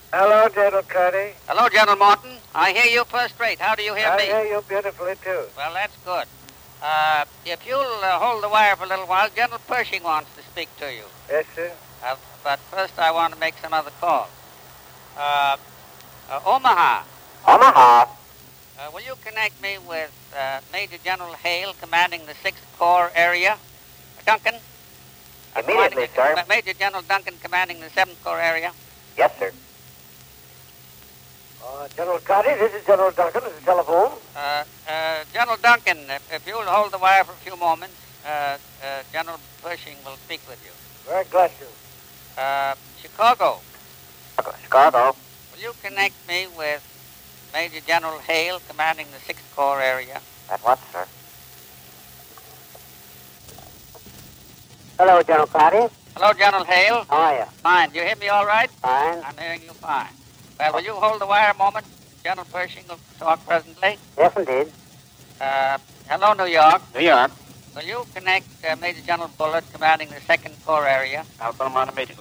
Hello, General Cuddy. Hello, General Morton. I hear you first rate. How do you hear me? I hear you beautifully, too. Well, that's good. If you'll hold the wire for a little while, General Pershing wants to speak to you. Yes, sir. But first I want to make some other calls. Omaha. Omaha. Will you connect me with Major General Hale, commanding the 6th Corps area? Duncan? Immediately, sir. Major General Duncan, commanding the 7th Corps area? Yes, sir. General Cuddy, this is General Duncan. This is telephone. General Duncan, if you'll hold the wire for a few moments, General Pershing will speak with you. Very glad to. Chicago. Chicago. Will you connect me with Major General Hale, commanding the 6th Corps area? At what, sir? Hello, General Cuddy. Hello, General Hale. How are you? Fine. Do you hear me all right? Fine. I'm hearing you fine. Well, will you hold the wire a moment? General Pershing will talk presently. Yes, indeed. Hello, New York. New York. Will you connect Major General Bullard, commanding the 2nd Corps area? I'll put him on immediately.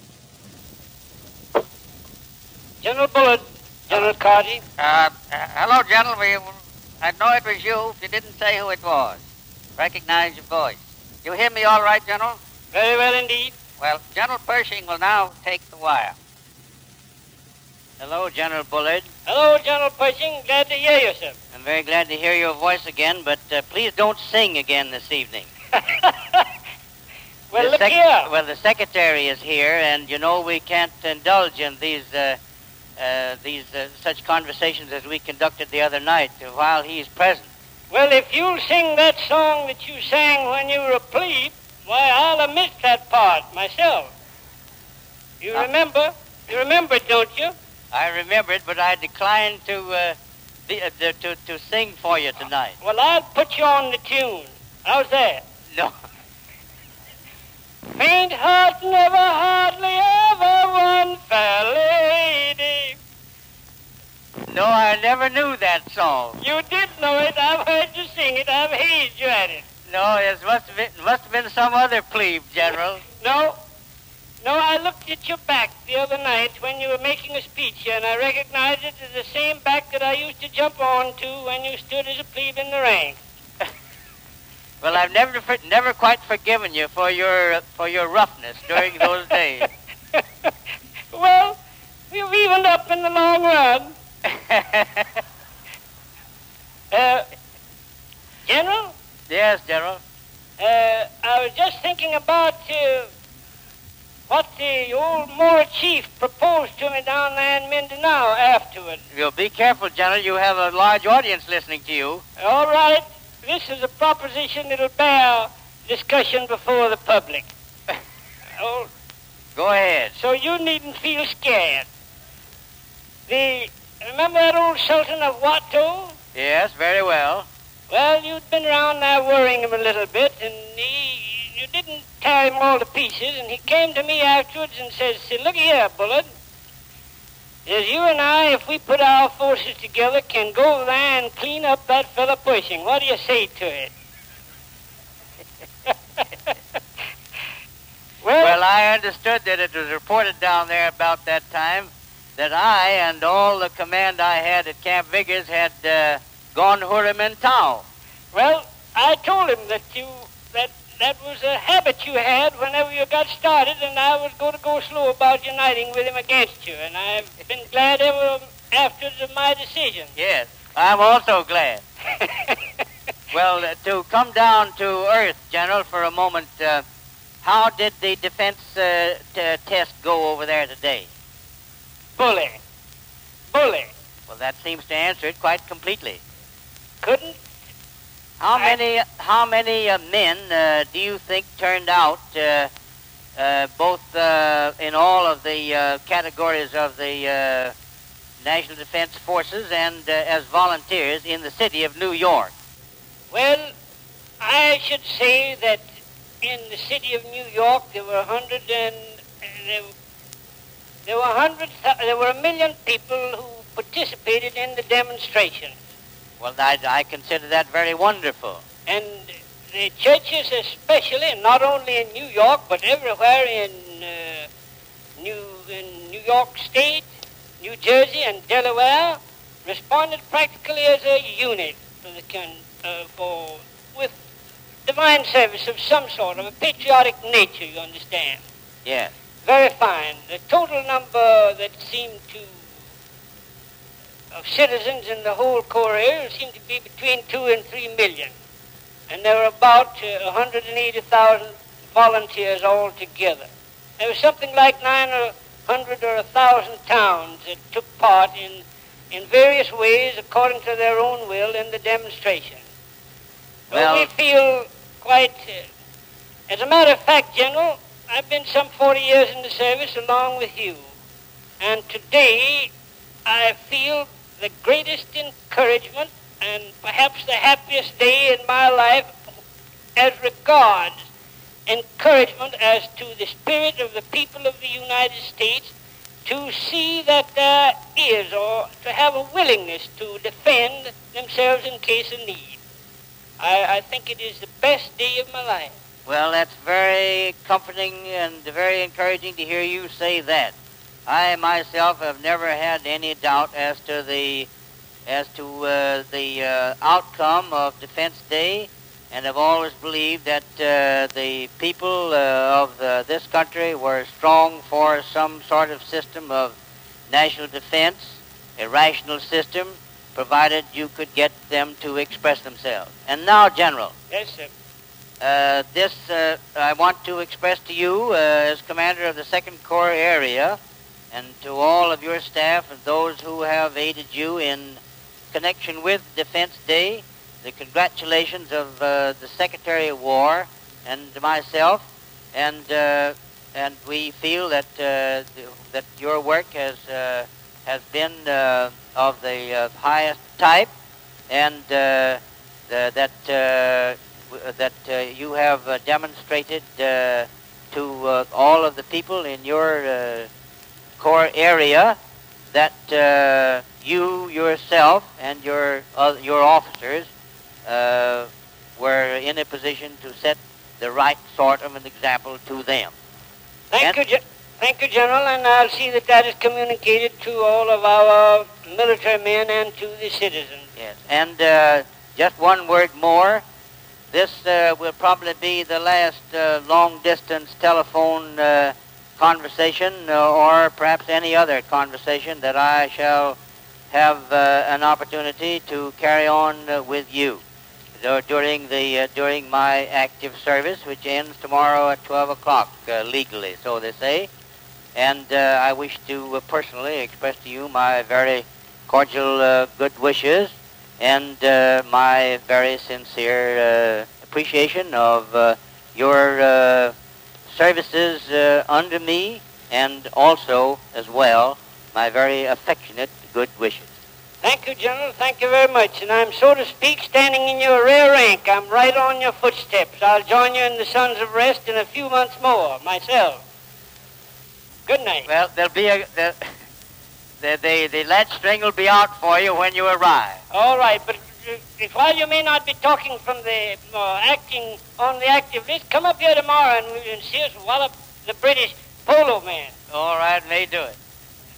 General Bullard. General Cuddy. Hello, General. I'd know it was you if you didn't say who it was. Recognize your voice. You hear me all right, General? Very well indeed. Well, General Pershing will now take the wire. Hello, General Bullard. Hello, General Pershing. Glad to hear you, sir. I'm very glad to hear your voice again, but please don't sing again this evening. Well, look here. Well, the secretary is here, and you know we can't indulge in these such conversations as we conducted the other night while he's present. Well, if you'll sing that song that you sang when you were a plebe, why, I'll omit that part myself. You remember? You remember, don't you? I remember it, but I declined to sing for you tonight. Well, I'll put you on the tune. How's that? No. Faint heart never hardly ever won fair lady. No, I never knew that song. You did know it. I've heard you sing it. I've hazed you at it. No, it must have been some other plebe, General. No, I looked at your back the other night when you were making a speech here, and I recognized it as the same back that I used to jump on to when you stood as a plebe in the ranks. Well, I've never quite forgiven you for your roughness during those days. Well, we've evened up in the long run. General? Yes, General. I was just thinking about what the old Moore chief proposed to me down there in Mindanao afterward. You'll be careful, General. You have a large audience listening to you. All right. This is a proposition that'll bear discussion before the public. Oh, go ahead. So you needn't feel scared. Remember that old Sultan of Watteau? Yes, very well. Well, you'd been around there worrying him a little bit, and you didn't tear him all to pieces, and he came to me afterwards and says, look here, Bullard. Says, you and I, if we put our forces together, can go there and clean up that fella Pershing. What do you say to it? Well, I understood that it was reported down there about that time that I and all the command I had at Camp Vickers had gone Hurim and Tau. Well, I told him that was a habit you had whenever you got started, and I was going to go slow about uniting with him against you, and I've been glad ever afterwards of my decision. Yes, I'm also glad. Well, to come down to earth, General, for a moment, how did the defense test go over there today? Bully. Well, that seems to answer it quite completely. Couldn't? How many men do you think turned out, both in all of the categories of the National Defense Forces and as volunteers in the city of New York? Well, I should say that in the city of New York there were there were 1 million people who participated in the demonstration. Well, I consider that very wonderful. And the churches especially, not only in New York, but everywhere in New York State, New Jersey, and Delaware responded practically as a unit with divine service of some sort, of a patriotic nature, you understand. Yes. Very fine. The total number that seemed to of citizens in the whole Corps area seemed to be between 2 and 3 million. And there were about 180,000 volunteers altogether. There was something like 900 or 1,000 towns that took part in various ways, according to their own will, in the demonstration. Well, we feel quite... as a matter of fact, General, I've been some 40 years in the service along with you. And today, I feel the greatest encouragement and perhaps the happiest day in my life as regards encouragement as to the spirit of the people of the United States to see that there is, or to have a willingness to defend themselves in case of need. I think it is the best day of my life. Well, that's very comforting and very encouraging to hear you say that. I myself have never had any doubt as to the outcome of Defense Day, and have always believed that the people of this country were strong for some sort of system of national defense, a rational system, provided you could get them to express themselves. And now, General. Yes, sir. I want to express to you, as commander of the 2nd Corps area, and to all of your staff and those who have aided you in connection with Defense Day, the congratulations of the Secretary of War and myself, and we feel that that your work has been of the highest type, and that you have demonstrated to all of the people in your Corps area that you yourself and your officers were in a position to set the right sort of an example to them. Thank you, General, and I'll see that is communicated to all of our military men and to the citizens. Yes, and just one word more. This will probably be the last long-distance telephone conversation, or perhaps any other conversation that I shall have an opportunity to carry on with you during my active service, which ends tomorrow at 12 o'clock legally, so they say. And I wish to personally express to you my very cordial good wishes and my very sincere appreciation of your services under me, and also, as well, my very affectionate good wishes. Thank you, General. Thank you very much. And I'm, so to speak, standing in your rear rank. I'm right on your footsteps. I'll join you in the Sons of Rest in a few months more, myself. Good night. Well, there'll be the latch string will be out for you when you arrive. All right, but while you may not be talking from the acting on the active list, come up here tomorrow and see us wallop the British polo man. All right, may do it.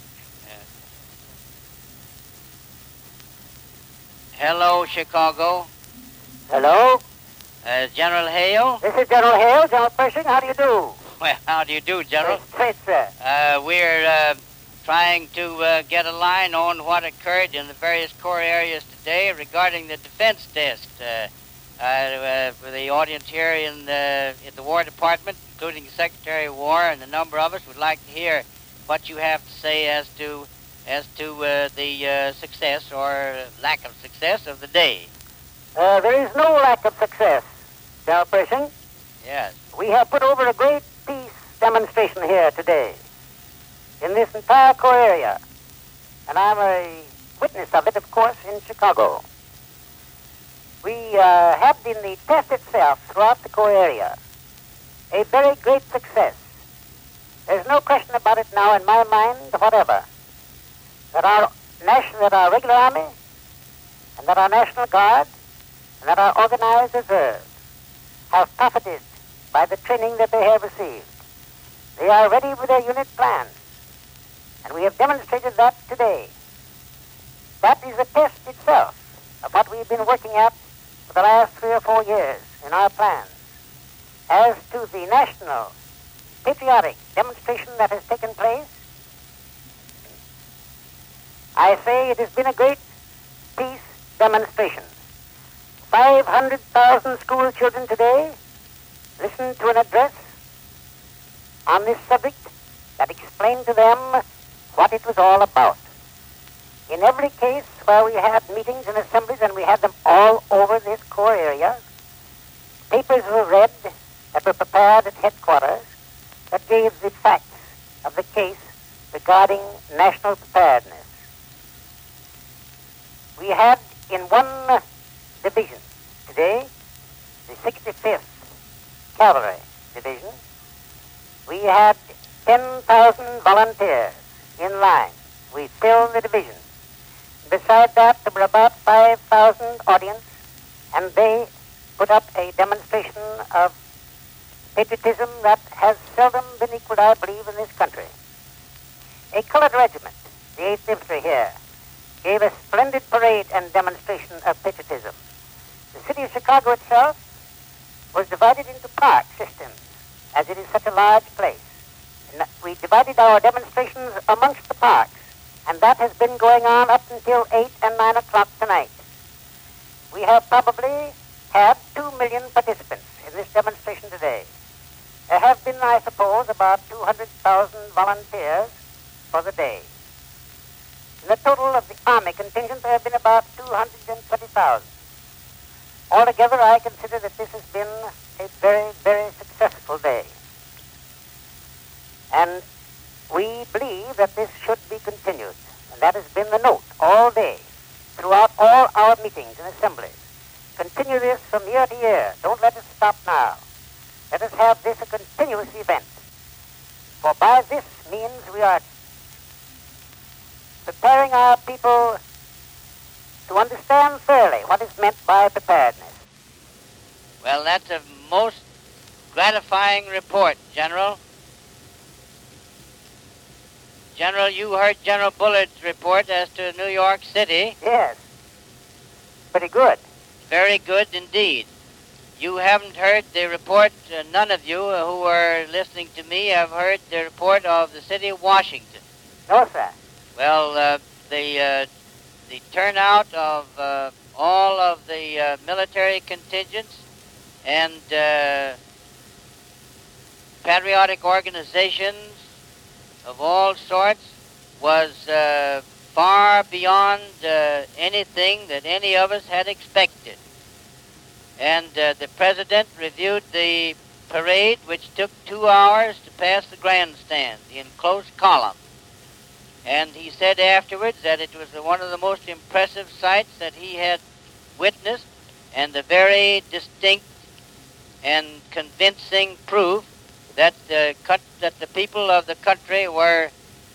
Hello, Chicago. Hello? General Hale? This is General Hale, General Pershing. How do you do? Well, how do you do, General? Straight, sir. We're trying to get a line on what occurred in the various Corps areas today regarding the defense test. For the audience here in the War Department, including the Secretary of War and a number of us, would like to hear what you have to say as to the success or lack of success of the day. There is no lack of success, General Pershing. Yes. We have put over a great peace demonstration here today in this entire Corps area, and I'm a witness of it, of course, in Chicago. We have in the test itself throughout the Corps area a very great success. There's no question about it now in my mind whatever, that our regular army and that our National Guard and that our organized reserve have profited by the training that they have received. They are ready with their unit plans, And we have demonstrated that today. That is a test itself of what we've been working at for the last 3 or 4 years in our plans. As to the national patriotic demonstration that has taken place, I say it has been a great peace demonstration. 500,000 school children today listened to an address on this subject that explained to them what it was all about. In every case where we had meetings and assemblies, and we had them all over this core area, papers were read that were prepared at headquarters that gave the facts of the case regarding national preparedness. We had in one division today, the 65th Cavalry Division, we had 10,000 volunteers in line. We filled the division. Beside that, there were about 5,000 audience, and they put up a demonstration of patriotism that has seldom been equaled, I believe, in this country. A colored regiment, the 8th Infantry here, gave a splendid parade and demonstration of patriotism. The city of Chicago itself was divided into park systems, as it is such a large place. And we divided our demonstrations amongst the parks, and that has been going on up until 8 and 9 o'clock tonight. We have probably had 2 million participants in this demonstration today. There have been, I suppose, about 200,000 volunteers for the day. In the total of the Army contingent, there have been about 220,000. Altogether, I consider that this has been a very, very successful day. And we believe that this should be continued. And that has been the note all day, throughout all our meetings and assemblies. Continue this from year to year. Don't let it stop now. Let us have this a continuous event. For by this means we are preparing our people to understand thoroughly what is meant by preparedness. Well, that's a most gratifying report, General. General, you heard General Bullard's report as to New York City. Yes. Pretty good. Very good indeed. You haven't heard the report, none of you who are listening to me have heard the report of the city of Washington. No, sir. Well, the turnout of all of the military contingents and patriotic organizations of all sorts was far beyond anything that any of us had expected. And the President reviewed the parade, which took 2 hours to pass the grandstand in close column. And he said afterwards that it was one of the most impressive sights that he had witnessed, and a very distinct and convincing proof that the people of the country were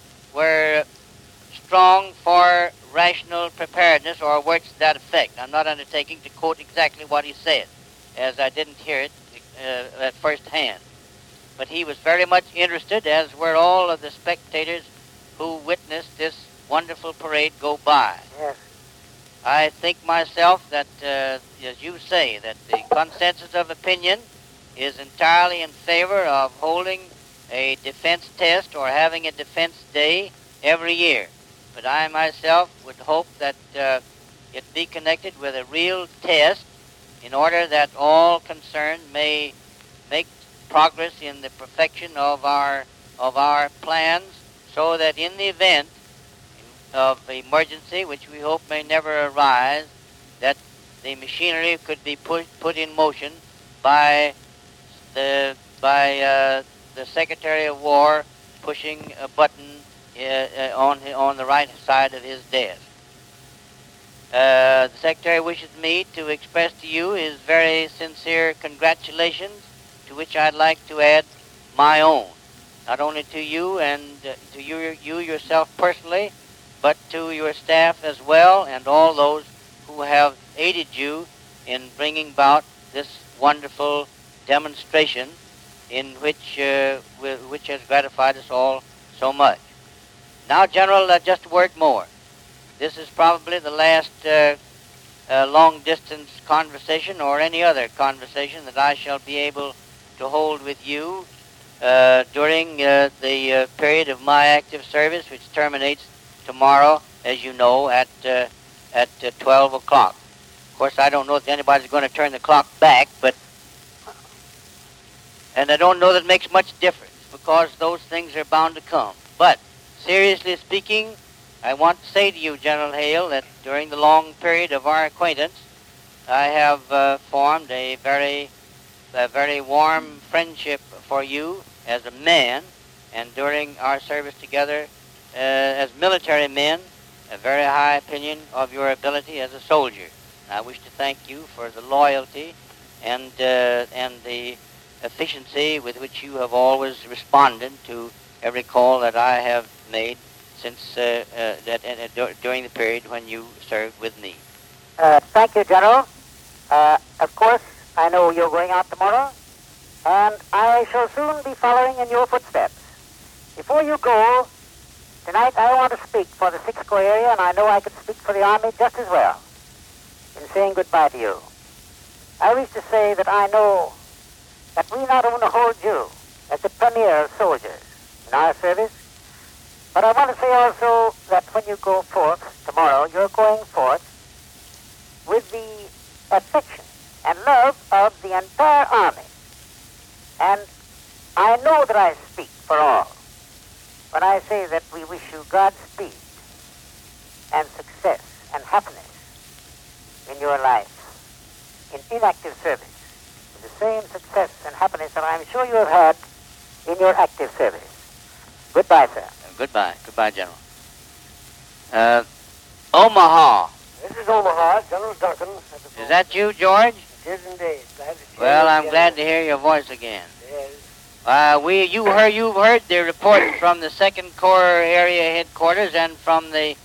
strong for rational preparedness, or words to that effect. I'm not undertaking to quote exactly what he said, as I didn't hear it at first hand. But he was very much interested, as were all of the spectators who witnessed this wonderful parade go by. Yes. I think myself that, as you say, that the consensus of opinion is entirely in favor of holding a defense test or having a defense day every year. But I myself would hope that it be connected with a real test in order that all concerned may make progress in the perfection of our plans, so that in the event of emergency, which we hope may never arise, that the machinery could be put in motion by the Secretary of War pushing a button on the right side of his desk. The Secretary wishes me to express to you his very sincere congratulations, to which I'd like to add my own, not only to you and to you yourself personally, but to your staff as well, and all those who have aided you in bringing about this wonderful demonstration, in which has gratified us all so much. Now, General, just a word more. This is probably the last long-distance conversation or any other conversation that I shall be able to hold with you during the period of my active service, which terminates tomorrow, as you know, at 12 o'clock. Of course, I don't know if anybody's going to turn the clock back, and I don't know that it makes much difference because those things are bound to come. But seriously speaking, I want to say to you, General Hale, that during the long period of our acquaintance, I have formed a very warm friendship for you as a man, and during our service together as military men, a very high opinion of your ability as a soldier. I wish to thank you for the loyalty and the efficiency with which you have always responded to every call that I have made since during the period when you served with me. Thank you, General. Of course, I know you're going out tomorrow, and I shall soon be following in your footsteps. Before you go, tonight I want to speak for the 6th Corps area, and I know I could speak for the Army just as well in saying goodbye to you. I wish to say that I know that we not only hold you as the premier of soldiers in our service, but I want to say also that when you go forth tomorrow, you're going forth with the affection and love of the entire Army. And I know that I speak for all when I say that we wish you Godspeed and success and happiness in your life, in inactive service, with the same success and happiness that I'm sure you have had in your active service. Goodbye, sir. Goodbye. Goodbye, General. Omaha. This is Omaha, General Duncan. Is that you, George? It is indeed. Glad to see Well, you I'm again. glad to hear your voice again. Yes. You've heard the report from the 2nd Corps area headquarters and from the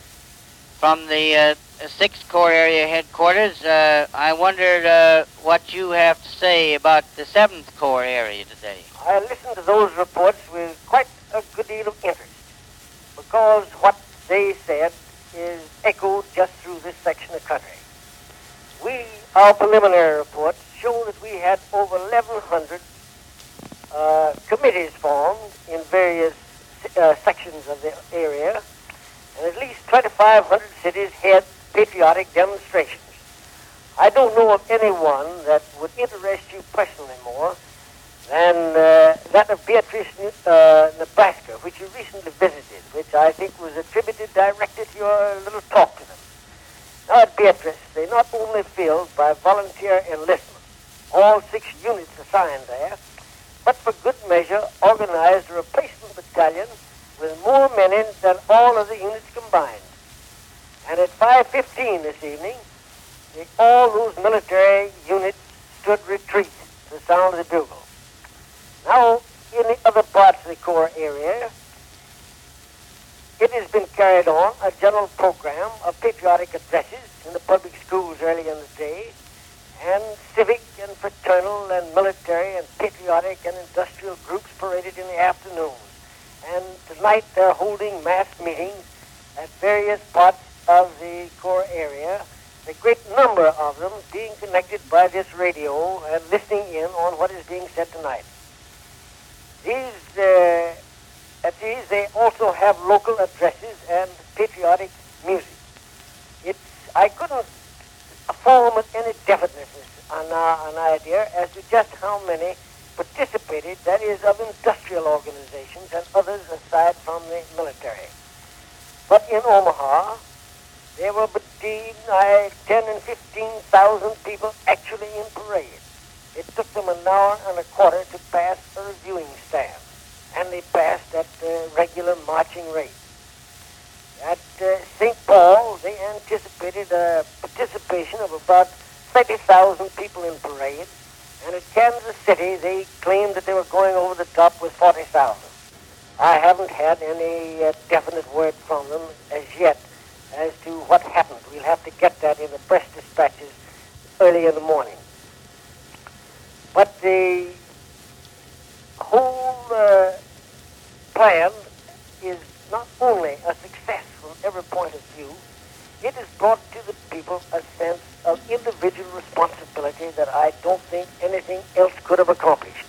6th Corps area headquarters. I wondered what you have to say about the 7th Corps area today. I listened to those reports with quite a good deal of interest because what they said is echoed just through this section of country. Our preliminary reports show that we had over 1,100 committees formed in various sections of the area, and at least 2,500 cities had patriotic demonstrations. I don't know of anyone that would interest you personally more than that of Beatrice, Nebraska, which you recently visited, which I think was attributed directly to your little talk to them. Now at Beatrice, they not only filled by volunteer enlistment, all 6 units assigned there, but for good measure organized a replacement battalion with more men in than all of the units combined. And at 5:15 this evening, all those military units stood retreat to the sound of the bugle. Now, in the other parts of the Corps area, it has been carried on a general program of patriotic addresses in the public schools early in the day, and civic and fraternal and military and patriotic and industrial groups paraded in the afternoons. And tonight they're holding mass meetings at various parts of the Corps area, a great number of them being connected by this radio and listening in on what is being said tonight. At these, they also have local addresses and patriotic music. I couldn't form with any definiteness an idea as to just how many participated, that is, of industrial organizations and others aside from the military. But in Omaha, there were between 10 and 15,000 people actually in parade. It took them an hour and a quarter to pass a reviewing stand, and they passed at regular marching rate. At St. Paul, they anticipated a participation of about 30,000 people in parade, and at Kansas City, they claimed that they were going over the top with 40,000. I haven't had any definite word from them as yet as to what happened. We'll have to get that in the press dispatches early in the morning. But the whole plan is not only a success from every point of view, it has brought to the people a sense of individual responsibility that I don't think anything else could have accomplished.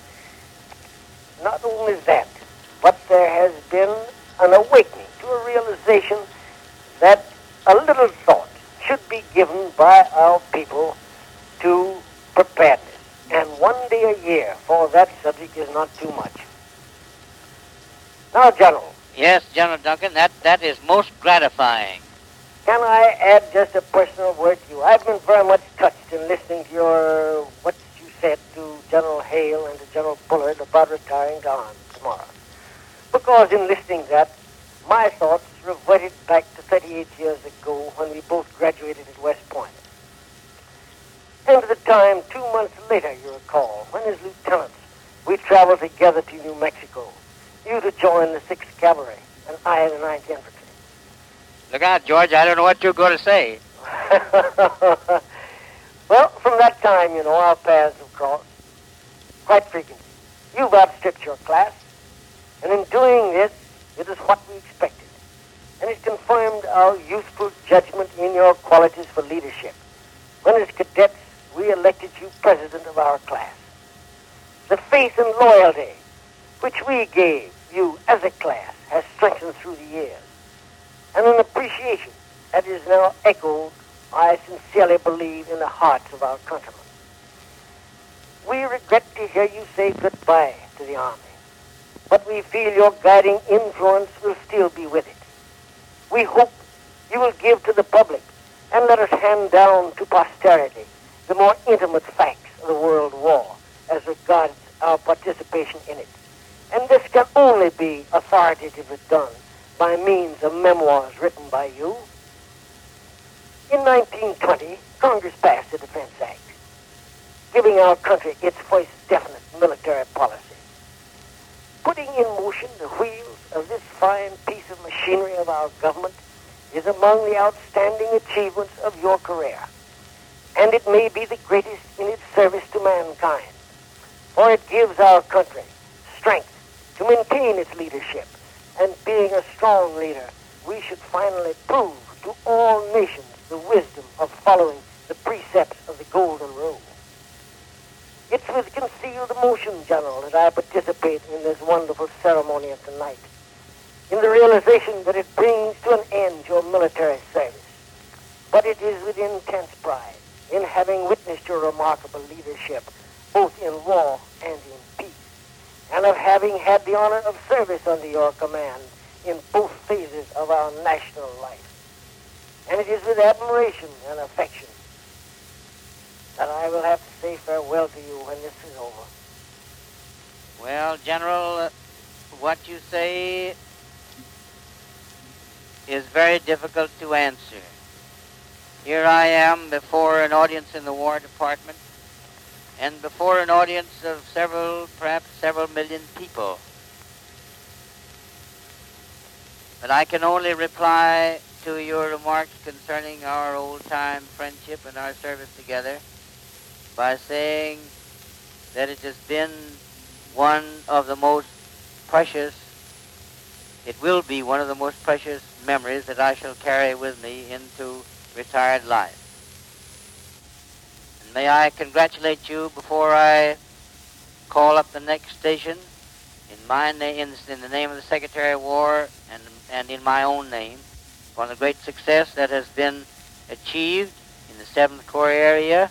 Not only that, but there has been an awakening to a realization that a little thought should be given by our people to preparedness. And one day a year for that subject is not too much. Now, General. Yes, General Duncan, that is most gratifying. Can I add just a personal word to you? I've been very much touched in listening to what you said to General Hale and to General Bullard about retiring to arms tomorrow. Because in listening to that, my thoughts reverted back to 38 years ago when we both graduated at West Point. And to the time, 2 months later, you recall, when as lieutenants, we traveled together to New Mexico. You to join the 6th Cavalry, and I the 9th Infantry. Look out, George, I don't know what you're going to say. Well, from that time, our paths have crossed quite frequently. You've outstripped your class, and in doing this, it is what we expected. And it confirmed our youthful judgment in your qualities for leadership. When as cadets, we elected you president of our class. The faith and loyalty which we gave you as a class has strengthened through the years. And an appreciation that is now echoed, I sincerely believe, in the hearts of our countrymen. We regret to hear you say goodbye to the Army, but we feel your guiding influence will still be with it. We hope you will give to the public and let us hand down to posterity the more intimate facts of the World War as regards our participation in it. And this can only be authoritatively done by means of memoirs written by you. In 1920, Congress passed the Defense Act, giving our country its first definite military policy. Putting in motion the wheels of this fine piece of machinery of our government is among the outstanding achievements of your career, and it may be the greatest in its service to mankind, for it gives our country strength to maintain its leadership, and being a strong leader, we should finally prove to all nations the wisdom of following the precepts of the Golden Rule. It's with concealed emotion, General, that I participate in this wonderful ceremony of tonight, in the realization that it brings to an end your military service. But it is with intense pride in having witnessed your remarkable leadership, both in war and in peace, and of having had the honor of service under your command in both phases of our national life. And it is with admiration and affection that I will have to say farewell to you when this is over. Well, General, what you say is very difficult to answer. Here I am before an audience in the War Department and before an audience of perhaps several million people. But I can only reply to your remarks concerning our old-time friendship and our service together by saying that it has been one of the most precious, it will be one of the most precious memories that I shall carry with me into retired life. And may I congratulate you before I call up the next station in my name, in the name of the Secretary of War and in my own name, on the great success that has been achieved in the 7th Corps area,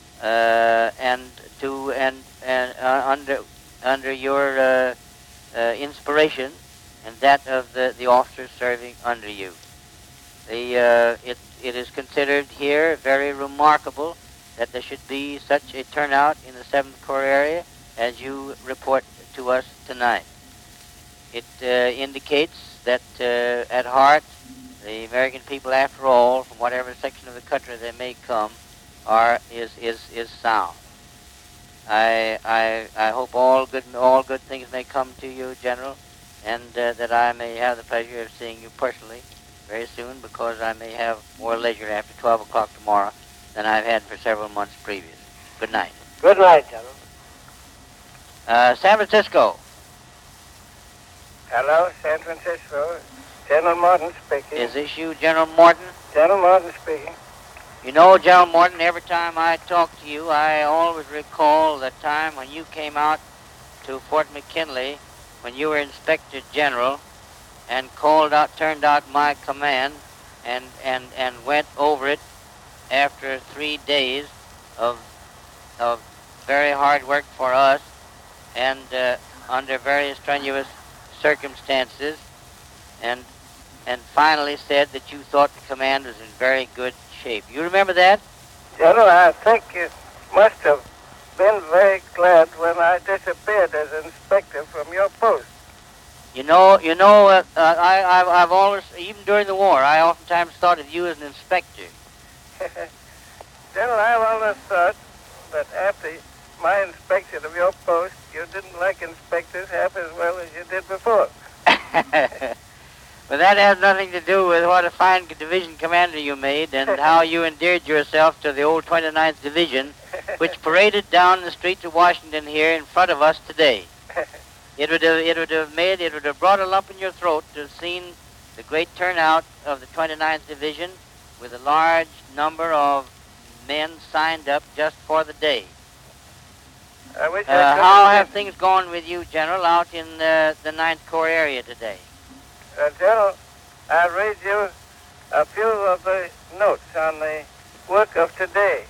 under your inspiration and that of the officers serving under you. It is considered here very remarkable that there should be such a turnout in the 7th Corps area as you report to us tonight. It indicates that at heart, the American people, after all, from whatever section of the country they may come, is sound. I hope all good things may come to you, General, and that I may have the pleasure of seeing you personally very soon, because I may have more leisure after 12 o'clock tomorrow than I've had for several months previous. Good night. Good night, General. San Francisco. Hello, San Francisco. General Morton speaking. Is this you, General Morton? General Morton speaking. You know, General Morton, every time I talk to you, I always recall the time when you came out to Fort McKinley when you were Inspector General and turned out my command and went over it after 3 days of very hard work for us and under very strenuous circumstances and finally said that you thought the command was in very good shape. You remember that? General, I think you must have been very glad when I disappeared as inspector from your post. I've always, even during the war, I oftentimes thought of you as an inspector. General, I've always thought that after my inspection of your post, you didn't like inspectors half as well as you did before. But that has nothing to do with what a fine division commander you made and how you endeared yourself to the old 29th Division, which paraded down the streets of Washington here in front of us today. It would have brought a lump in your throat to have seen the great turnout of the 29th Division with a large number of men signed up just for the day. I wish how have things gone with you, General, out in the 9th Corps area today? General, I'll read you a few of the notes on the work of today.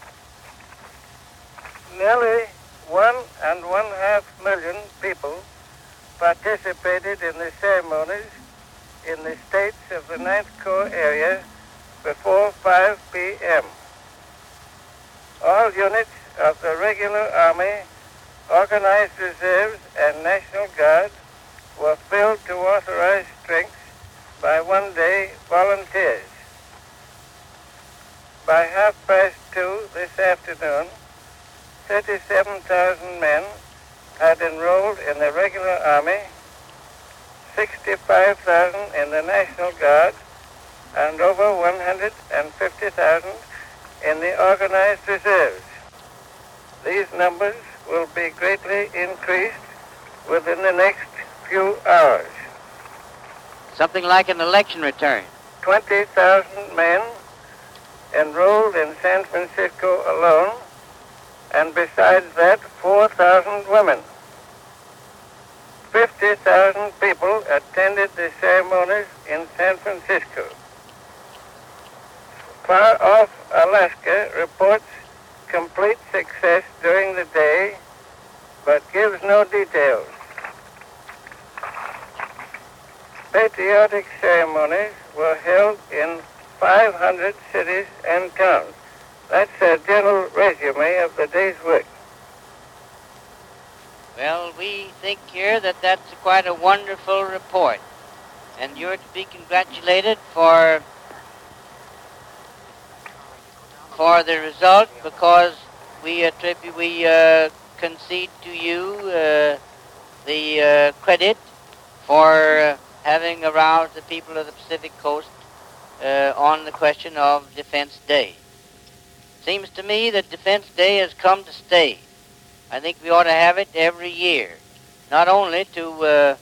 Nearly 1.5 million people participated in the ceremonies in the states of the 9th Corps area before 5 p.m. All units of the regular Army, organized reserves, and National Guard were filled to authorized strength by one-day volunteers. By 2:30 this afternoon, 37,000 men had enrolled in the regular Army, 65,000 in the National Guard, and over 150,000 in the organized reserves. These numbers will be greatly increased within the next few hours. Something like an election return. 20,000 men enrolled in San Francisco alone, and besides that, 4,000 women. 50,000 people attended the ceremonies in San Francisco. Far off Alaska reports complete success during the day, but gives no details. Patriotic ceremonies were held in 500 cities and towns. That's a general resume of the day's work. Well, we think here that that's quite a wonderful report, and you're to be congratulated for the result, because we concede to you the credit for having aroused the people of the Pacific Coast on the question of Defense Day. Seems to me that Defense Day has come to stay. I think we ought to have it every year, not only to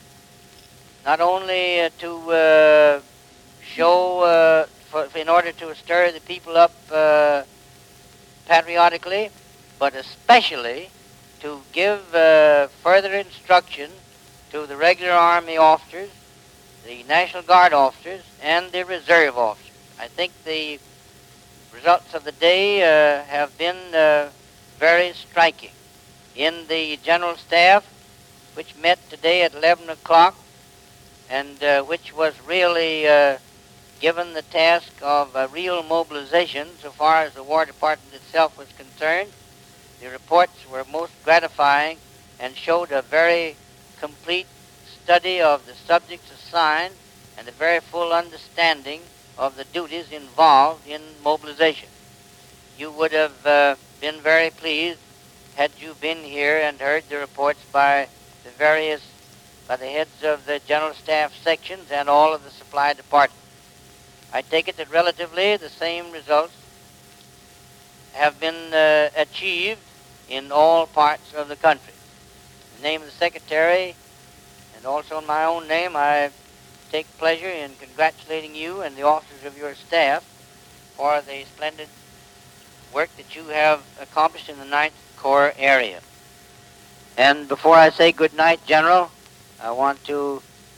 show in order to stir the people up patriotically, but especially to give further instruction to the regular Army officers, the National Guard officers, and the Reserve officers. I think the results of the day have been very striking. In the General Staff, which met today at 11 o'clock, and which was really given the task of real mobilization so far as the War Department itself was concerned, the reports were most gratifying and showed a very complete study of the subjects assigned and a very full understanding of the duties involved in mobilization. You would have been very pleased had you been here and heard the reports by the heads of the General Staff sections and all of the supply departments. I take it that relatively the same results have been achieved in all parts of the country. In the name of the Secretary and And also in my own name, I take pleasure in congratulating you and the officers of your staff for the splendid work that you have accomplished in the Ninth Corps area. And before I say good night, General, I want to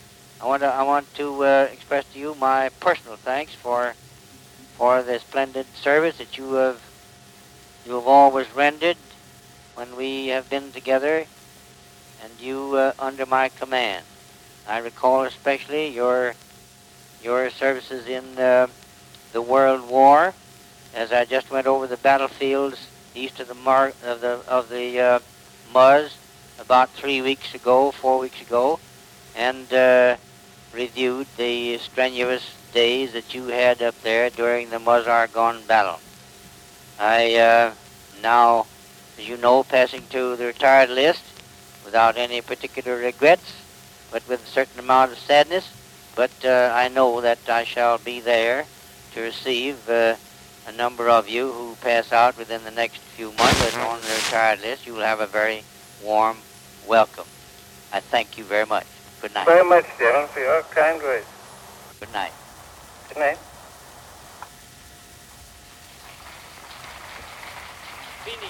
express to you my personal thanks for the splendid service that you have always rendered when we have been together, and you under my command. I recall especially your services in the World War, as I just went over the battlefields east of the Muz about 4 weeks ago, and reviewed the strenuous days that you had up there during the Muz-Argonne battle. I now, as you know, passing to the retired list without any particular regrets, but with a certain amount of sadness. But I know that I shall be there to receive a number of you who pass out within the next few months on the retired list. You will have a very warm welcome. I thank you very much. Good night. Very much, General, for your kind words. Good night. Good night. Fini.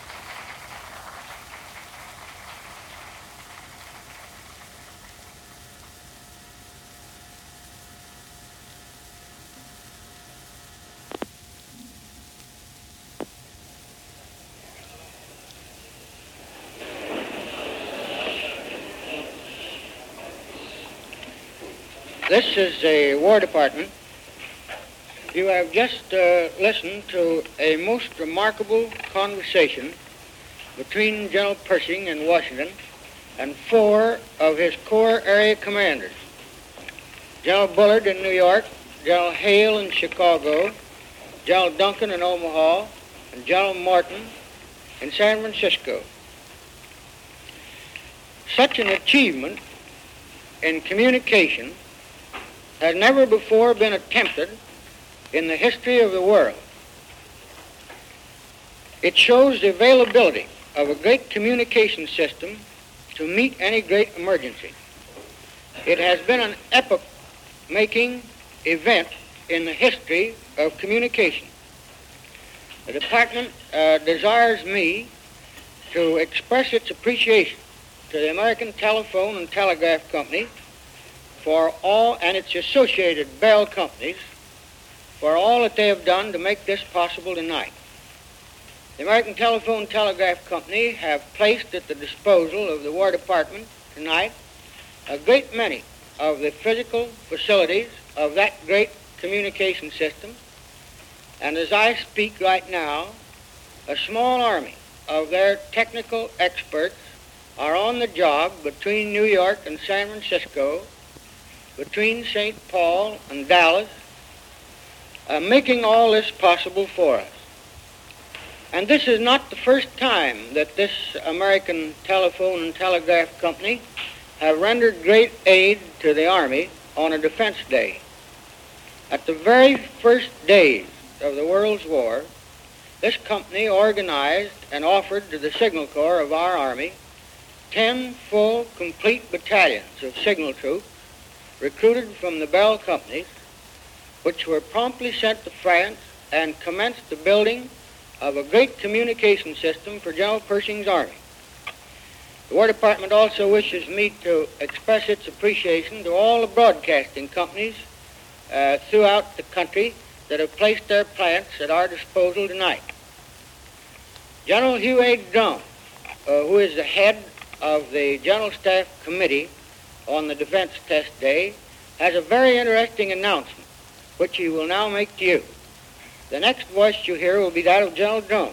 This is the War Department. You have just listened to a most remarkable conversation between General Pershing in Washington and 4 of his Corps area commanders. General Bullard in New York, General Hale in Chicago, General Duncan in Omaha, and General Morton in San Francisco. Such an achievement in communication has never before been attempted in the history of the world. It shows the availability of a great communication system to meet any great emergency. It has been an epoch-making event in the history of communication. The department desires me to express its appreciation to the American Telephone and Telegraph Company for all, and its associated Bell companies, for all that they have done to make this possible tonight. The American Telephone and Telegraph Company have placed at the disposal of the War Department tonight a great many of the physical facilities of that great communication system, and as I speak right now, a small army of their technical experts are on the job between New York and San Francisco, between St. Paul and Dallas, making all this possible for us. And this is not the first time that this American Telephone and Telegraph Company have rendered great aid to the Army on a defense day. At the very first days of the World's War, this company organized and offered to the Signal Corps of our Army 10 full, complete battalions of signal troops recruited from the Bell companies, which were promptly sent to France and commenced the building of a great communication system for General Pershing's Army. The War Department also wishes me to express its appreciation to all the broadcasting companies throughout the country that have placed their plants at our disposal tonight. General Hugh A. Drum, who is the head of the General Staff Committee on the Defense Test Day, has a very interesting announcement, which he will now make to you. The next voice you hear will be that of General Drum.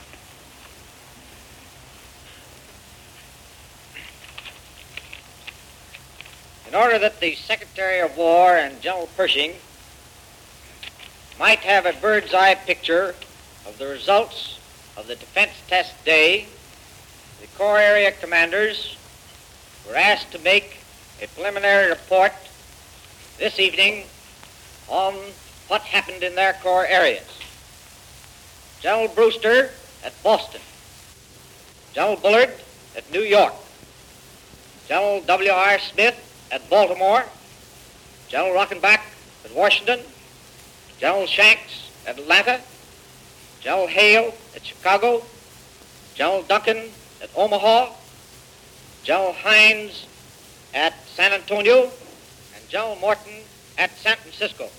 In order that the Secretary of War and General Pershing might have a bird's eye picture of the results of the Defense Test Day, the Corps area commanders were asked to make a preliminary report this evening on what happened in their Corps areas. General Brewster at Boston, General Bullard at New York, General W.R. Smith at Baltimore, General Rockenbach at Washington, General Shanks at Atlanta, General Hale at Chicago, General Duncan at Omaha, General Hines at San Antonio, and General Morton at San Francisco.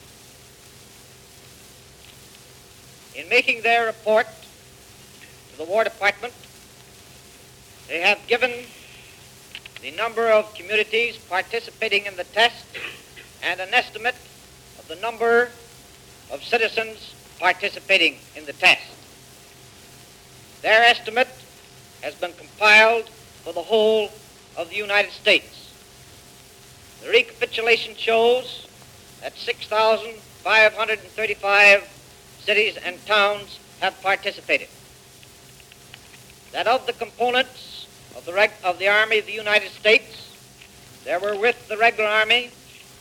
In making their report to the War Department, they have given the number of communities participating in the test and an estimate of the number of citizens participating in the test. Their estimate has been compiled for the whole of the United States. The recapitulation shows that 6,535 cities and towns have participated. That of the components of the Army of the United States, there were with the regular Army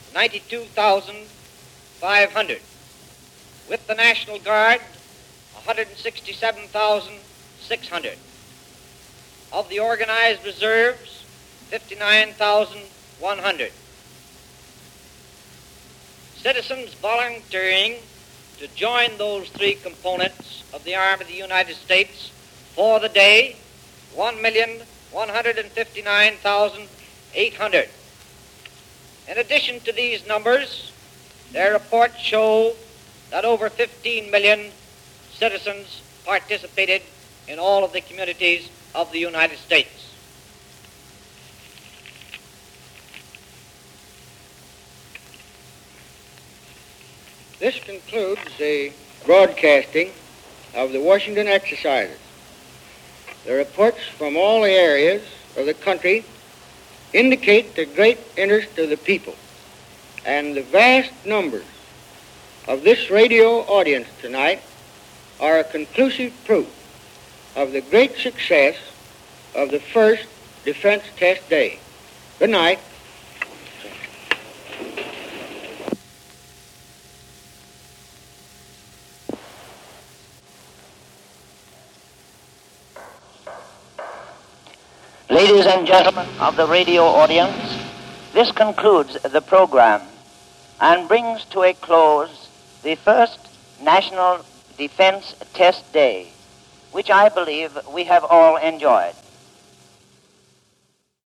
92,500. With the National Guard, 167,600. Of the organized reserves, 59,100. Citizens volunteering to join those three components of the Army of the United States for the day, 1,159,800. In addition to these numbers, their reports show that over 15 million citizens participated in all of the communities of the United States. This concludes the broadcasting of the Washington exercises. The reports from all the areas of the country indicate the great interest of the people, and the vast numbers of this radio audience tonight are a conclusive proof of the great success of the first Defense Test Day. Good night. Ladies and gentlemen of the radio audience, this concludes the program and brings to a close the first National Defense Test Day, which I believe we have all enjoyed.